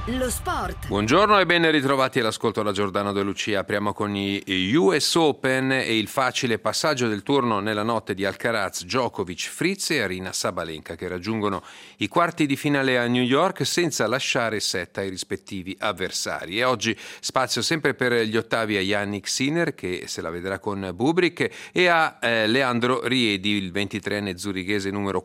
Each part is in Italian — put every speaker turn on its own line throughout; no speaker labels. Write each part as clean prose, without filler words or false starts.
Lo sport.
Buongiorno e ben ritrovati all'ascolto da Giordano De Lucia. Apriamo con gli US Open e il facile passaggio del turno nella notte di Alcaraz, Djokovic, Fritz e Aryna Sabalenka, che raggiungono i quarti di finale a New York senza lasciare set ai rispettivi avversari. E oggi spazio sempre per gli ottavi a Jannik Sinner, che se la vedrà con Bublik, e a Leandro Riedi, il 23enne zurighese numero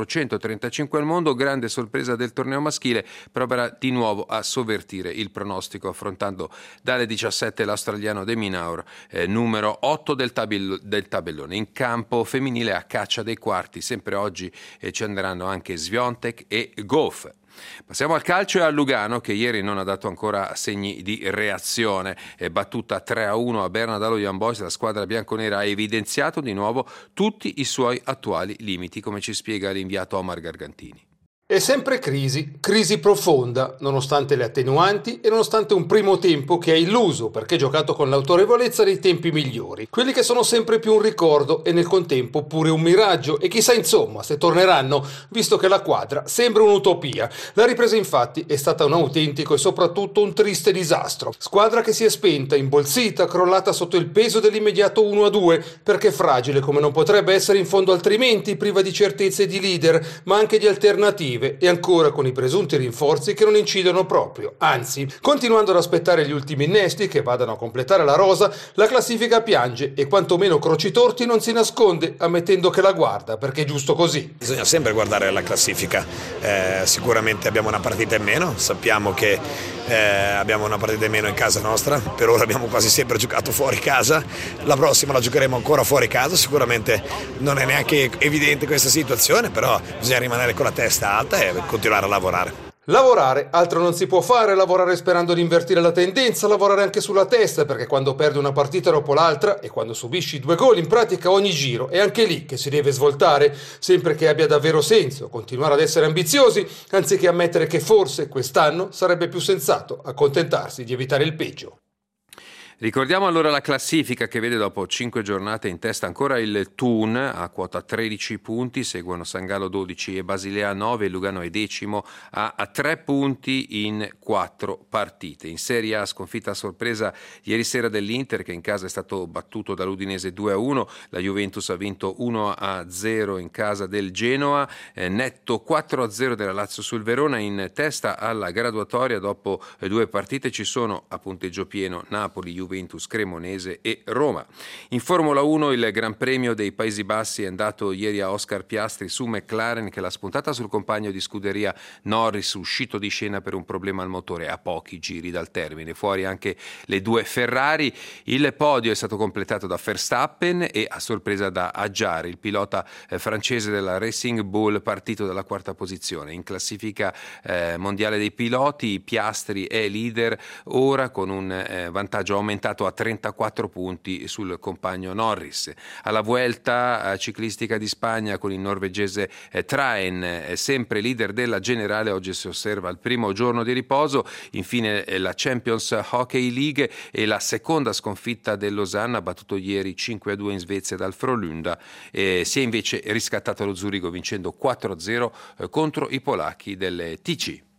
435 al mondo. Grande sorpresa del torneo maschile, proverà di nuovo a sovvertire il pronostico affrontando dalle 17 l'australiano De Minaur, numero 8 del tabellone. In campo femminile a caccia dei quarti, sempre oggi ci andranno anche Swiatek e Gauff. Passiamo al calcio e a Lugano, che ieri non ha dato ancora segni di reazione. È battuta 3-1 a Berna dallo Young Boys. La squadra bianconera ha evidenziato di nuovo tutti i suoi attuali limiti, come ci spiega l'inviato Omar Gargantini.
È sempre crisi profonda, nonostante le attenuanti e nonostante un primo tempo che ha illuso perché giocato con l'autorevolezza dei tempi migliori, quelli che sono sempre più un ricordo e nel contempo pure un miraggio, e chissà insomma se torneranno, visto che la quadra sembra un'utopia. La ripresa infatti è stata un autentico e soprattutto un triste disastro. Squadra che si è spenta, imbolsita, crollata sotto il peso dell'immediato 1-2, perché fragile come non potrebbe essere in fondo altrimenti, priva di certezze di leader, ma anche di alternative, e ancora con i presunti rinforzi che non incidono proprio. Anzi, continuando ad aspettare gli ultimi innesti che vadano a completare la rosa, la classifica piange e quantomeno Crocitorti non si nasconde, ammettendo che la guarda, perché è giusto così.
Bisogna sempre guardare la classifica, sicuramente abbiamo una partita in meno, sappiamo che abbiamo una partita in meno in casa nostra, per ora abbiamo quasi sempre giocato fuori casa, la prossima la giocheremo ancora fuori casa, sicuramente non è neanche evidente questa situazione, però bisogna rimanere con la testa alta e continuare a lavorare.
Lavorare, altro non si può fare, lavorare sperando di invertire la tendenza, lavorare anche sulla testa, perché quando perdi una partita dopo l'altra e quando subisci 2 gol in pratica ogni giro è anche lì che si deve svoltare, sempre che abbia davvero senso continuare ad essere ambiziosi, anziché ammettere che forse quest'anno sarebbe più sensato accontentarsi di evitare il peggio.
Ricordiamo allora la classifica, che vede dopo 5 giornate in testa ancora il Thun a quota 13 punti, seguono San Gallo 12 e Basilea 9, Lugano è decimo a 3 punti in 4 partite. In Serie A sconfitta a sorpresa ieri sera dell'Inter, che in casa è stato battuto dall'Udinese 2-1, la Juventus ha vinto 1-0 in casa del Genoa, netto 4-0 della Lazio sul Verona. In testa alla graduatoria dopo 2 partite ci sono a punteggio pieno Napoli, Juventus, Cremonese e Roma. In Formula 1 il Gran Premio dei Paesi Bassi è andato ieri a Oscar Piastri su McLaren, che l'ha spuntata sul compagno di scuderia Norris, uscito di scena per un problema al motore a pochi giri dal termine. Fuori anche le 2 Ferrari. Il podio è stato completato da Verstappen e a sorpresa da Hadjar, il pilota francese della Racing Bull, partito dalla 4ª posizione. In classifica mondiale dei piloti Piastri è leader ora con un vantaggio aumentato a 34 punti sul compagno Norris. Alla Vuelta ciclistica di Spagna con il norvegese Traen, sempre leader della generale, oggi si osserva il primo giorno di riposo. Infine la Champions Hockey League e la seconda sconfitta del Losanna, ha battuto ieri 5-2 in Svezia dal Frölunda, si è invece riscattato lo Zurigo vincendo 4-0 contro i polacchi del TC.